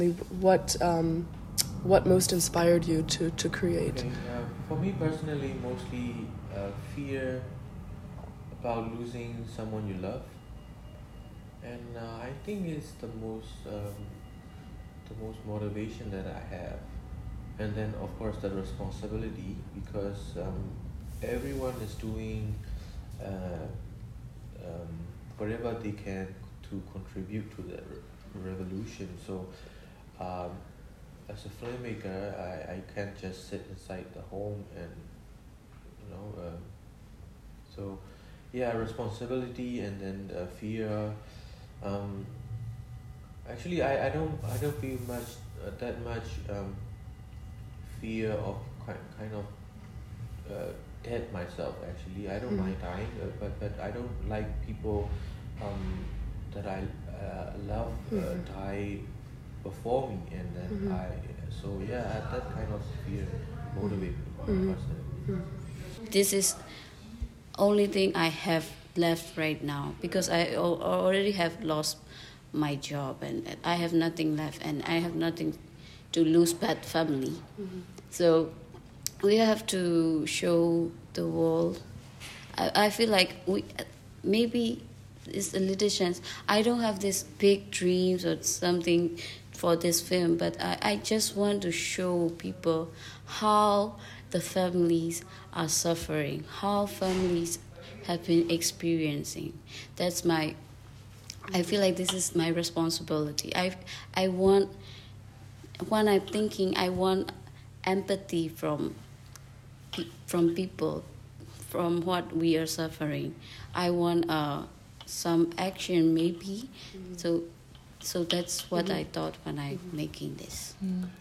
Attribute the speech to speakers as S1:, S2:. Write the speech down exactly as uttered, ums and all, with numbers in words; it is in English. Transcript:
S1: What um, what most inspired you to, to create?
S2: Okay, uh, for me personally, mostly uh, fear about losing someone you love, and uh, I think it's the most um, the most motivation that I have, and then of course the responsibility because um, everyone is doing uh, um, whatever they can to contribute to the re- revolution. So um, as a filmmaker, I, I can't just sit inside the home and you know um, so yeah, responsibility and then uh, fear. um, actually I, I don't I don't feel much uh, that much um, fear of kind, kind of uh, dead myself. Actually I don't mind dying, uh, but but I don't like people um, that I uh, love uh, die before me, and then I so yeah, that kind of fear motivate me personally.
S3: This is only thing I have left right now because I al- already have lost my job and I have nothing left and I have nothing to lose but family. So we have to show the world. I, I feel like we maybe it's a little chance. I don't have this big dreams or something for this film, but I, I just want to show people how the families are suffering, how families have been experiencing. That's my I feel like this is my responsibility. I I want when I'm thinking I want empathy from from people, from what we are suffering. I want uh, some action maybe. Mm-hmm. So so that's what mm-hmm. I thought when I'm mm-hmm. making this.
S1: Mm.